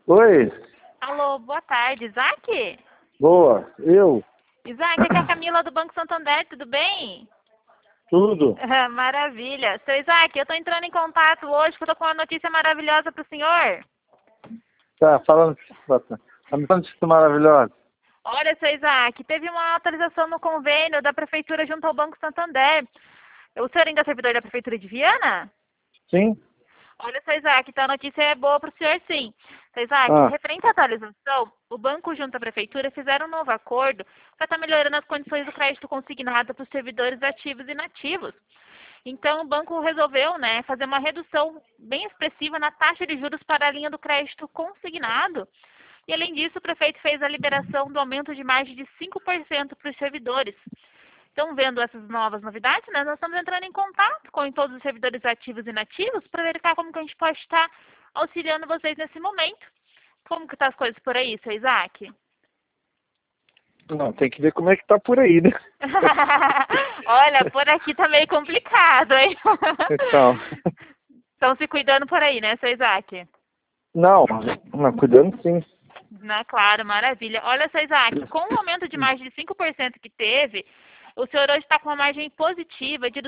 Oi, Alô, boa tarde, Isaac? boa, eu, Isaac, aqui é a Camila do Banco Santander, tudo bem? tudo. Maravilha. Seu Isaac, eu estou entrando em contato hoje porque eu estou com uma notícia maravilhosa para o senhor. Tá falando, tá me falando disso maravilhoso. Olha, seu Isaac, teve uma atualização no convênio da Prefeitura junto ao Banco Santander. O senhor ainda é servidor da Prefeitura de Viana? Sim? Olha, seu Isaac, então a notícia é boa para o senhor, sim. Seu Isaac, Ah, referente à atualização, o banco junto à prefeitura fizeram um novo acordo para estar melhorando as condições do crédito consignado para os servidores ativos e inativos. Então, o banco resolveu, né, fazer uma redução bem expressiva na taxa de juros para a linha do crédito consignado. E, além disso, o prefeito fez a liberação do aumento de margem de 5% para os servidores. Então, vendo essas novas novidades, né, nós estamos entrando em contato com todos os servidores ativos e inativos para verificar como que a gente pode estar auxiliando vocês nesse momento. Como que tá as coisas por aí, seu Isaac? não, tem que ver como é que tá por aí, né? Olha, por aqui tá meio complicado, hein? Então, Estão se cuidando por aí, né, seu Isaac? não, cuidando sim. Né, claro, maravilha. Olha, seu Isaac, com o aumento de margem de 5% que teve, o senhor hoje está com uma margem positiva de R$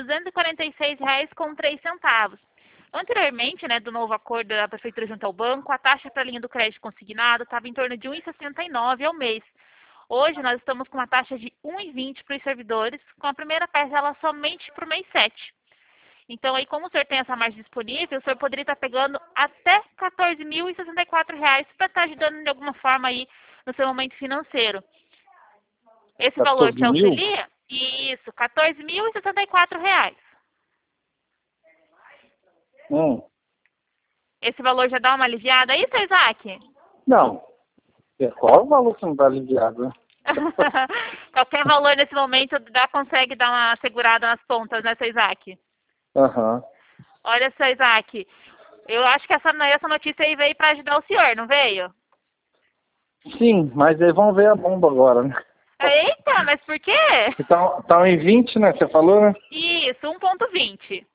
246,03. Anteriormente, né, do novo acordo da Prefeitura junto ao banco, a taxa para a linha do crédito consignado estava em torno de R$ 1,69 ao mês. Hoje nós estamos com uma taxa de R$ 1,20 para os servidores, com a primeira parcela somente para o mês 7. Então, aí, como o senhor tem essa margem disponível, o senhor poderia estar pegando até R$ 14.064 para estar ajudando de alguma forma aí no seu momento financeiro. Esse valor 14 te mil? auxilia? Isso, R$ 14.064. Hum, Esse valor já dá uma aliviada aí, seu Isaac? não. Qual o valor que não tá aliviado, né? Qualquer valor nesse momento consegue dar uma segurada nas pontas, né, seu Isaac? Aham. Olha, seu Isaac, eu acho que essa notícia aí veio para ajudar o senhor, não veio? Sim, mas aí vamos ver a bomba agora, né? Eita, mas por quê? Então, tá em 20, né? Você falou, né? Isso, 1,20.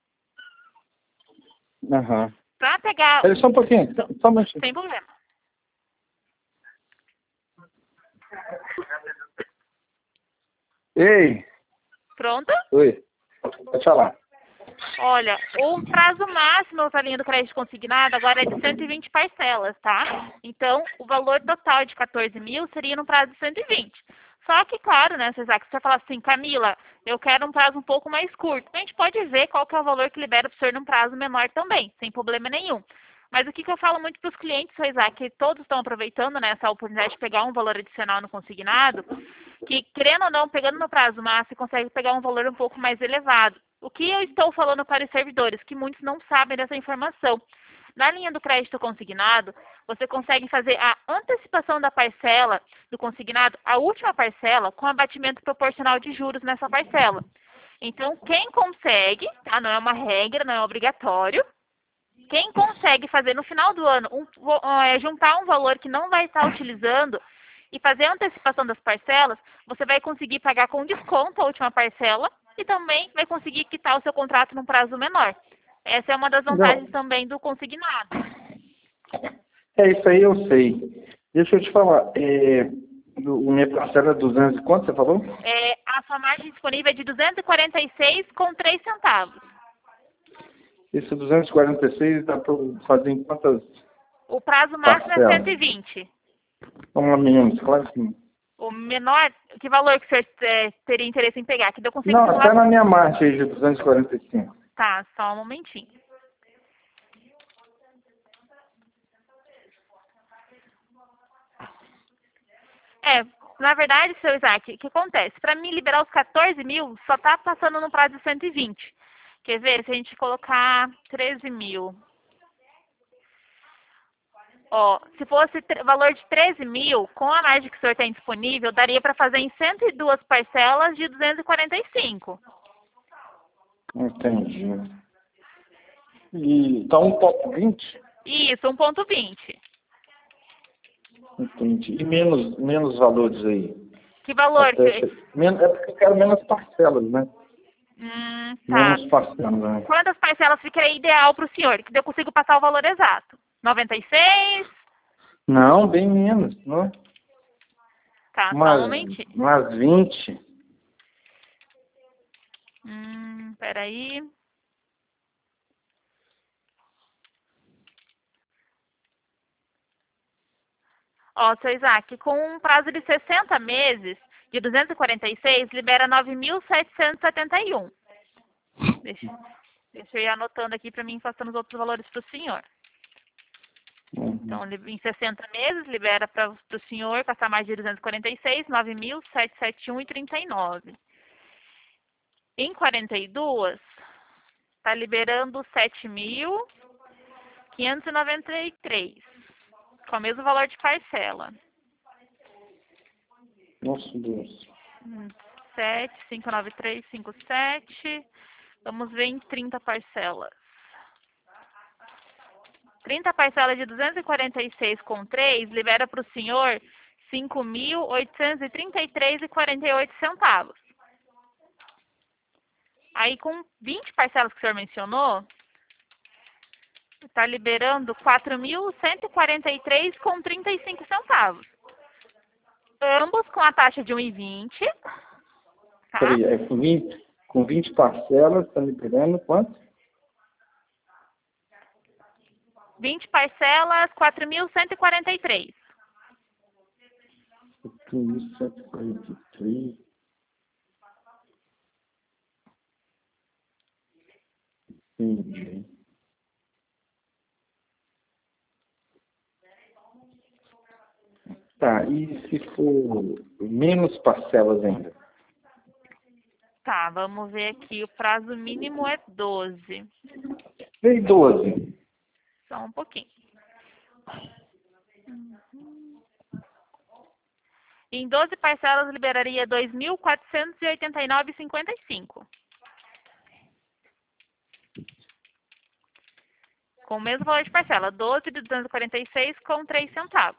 Aham. Pra pegar, Peraí só um pouquinho, só um minutinho. sem problema. Ei, Pronto? oi, pode falar. Olha, o prazo máximo para a linha do crédito consignado agora é de 120 parcelas, tá? Então, o valor total de 14 mil seria no prazo de 120. Só que, claro, né, Cesar, que você vai falar assim, Camila, eu quero um prazo um pouco mais curto. A gente pode ver qual que é o valor que libera para o senhor num prazo menor também, sem problema nenhum. Mas o que eu falo muito para os clientes, Cesar, que todos estão aproveitando, né, essa oportunidade de pegar um valor adicional no consignado, que, querendo ou não, pegando no prazo máximo, você consegue pegar um valor um pouco mais elevado. O que eu estou falando para os servidores, que muitos não sabem dessa informação. Na linha do crédito consignado, você consegue fazer a antecipação da parcela do consignado, a última parcela, com abatimento proporcional de juros nessa parcela. Então, quem consegue, tá? Não é uma regra, não é obrigatório, quem consegue fazer no final do ano, juntar um valor que não vai estar utilizando e fazer a antecipação das parcelas, você vai conseguir pagar com desconto a última parcela e também vai conseguir quitar o seu contrato num prazo menor. Essa é uma das vantagens Não, também do consignado. é isso aí, eu sei. Deixa eu te falar, minha parcela é 200 e quanto você falou? A sua margem disponível é de 246,03 centavos. Esse 246 dá para fazer em quantas O prazo máximo é parcelas? 120. Vamos menos, claro que não. O menor, que valor que o senhor teria interesse em pegar? Que eu consigo Não, até simular. na minha marcha aí de 245. Tá, só um momentinho. Na verdade, seu Isaac, o que acontece? Para mim liberar os 14 mil, só tá passando no prazo de 120. Quer ver? Se a gente colocar 13 mil. Ó, se fosse valor de 13 mil, com a margem que o senhor tem disponível, daria para fazer em 102 parcelas de 245. Entendi. E tá 1,20? Isso, 1,20. Entendi. E menos valores aí? Que valor? É porque eu quero menos parcelas, né? Tá. Menos parcelas, né? Quantas parcelas ficaria ideal para o senhor? Que eu consigo passar o valor exato. 96? Não, bem menos, não? Tá, só um momentinho. Umas 20. Peraí. Ó, seu Isaac, com um prazo de 60 meses, de 246, libera 9.771. Deixa eu ir anotando aqui para mim, passando os outros valores para o senhor. Então, em 60 meses, libera para o senhor passar mais de 246, 9.771,39. Em 42, está liberando 7.593, com o mesmo valor de parcela. Nossa Deus. 7.593,57. Vamos ver em 30 parcelas. 30 parcelas de 246 com 3 libera para o senhor 5.833,48 centavos. Aí com 20 parcelas que o senhor mencionou, está liberando 4.143,35 centavos. Ambos com a taxa de 1,20. Tá? Peraí, com 20 parcelas, está liberando quanto? 20 parcelas, 4.143. 4.143. Entendi. Tá, e se for menos parcelas ainda? Tá, vamos ver aqui. O prazo mínimo é 12. E 12? Só um pouquinho. Em 12 parcelas, liberaria 2.489,55. Com o mesmo valor de parcela, 12 de 246 com 3 centavos.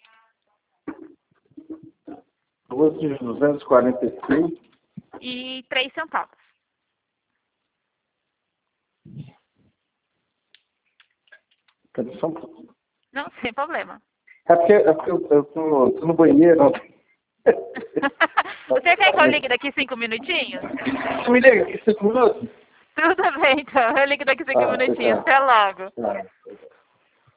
12 de 246. E 3 centavos. Cadê só um pouquinho? Não, sem problema. É porque eu tô no banheiro. Você quer que eu ligue daqui 5 minutinhos? Você me liga aqui 5 minutos? Tudo bem, então. Eu ligo daqui 5 minutinhos. Tá. Até logo. Tá.